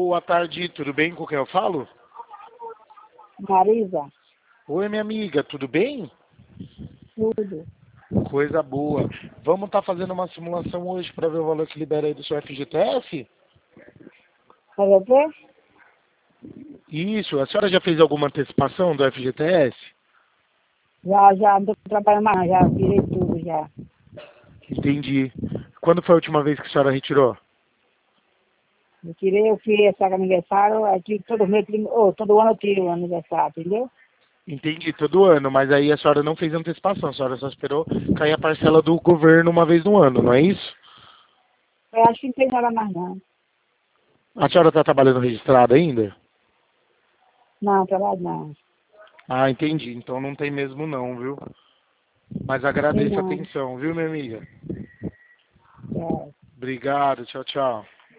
Boa tarde, tudo bem com quem eu falo? Marisa, Oi, minha amiga, tudo bem? tudo. Coisa boa. Vamos estar fazendo uma simulação hoje para ver o valor que libera aí do seu FGTS? Quer ver? Isso, a senhora já fez alguma antecipação do FGTS? Já não tô trabalhando mais, já virei tudo já. Entendi. Quando foi a última vez que a senhora retirou? Eu fiz esse aniversário, aqui todo mês, todo ano eu tiro o aniversário, entendeu? Entendi, todo ano, mas aí a senhora não fez antecipação, a senhora só esperou cair a parcela do governo uma vez no ano, não é isso? Eu acho que não tem nada mais não. A senhora está trabalhando registrada ainda? Não, trabalho não. Ah, entendi, então não tem mesmo não, viu? Mas Tem agradeço a não. atenção, viu, minha amiga? É. Obrigado, tchau, tchau.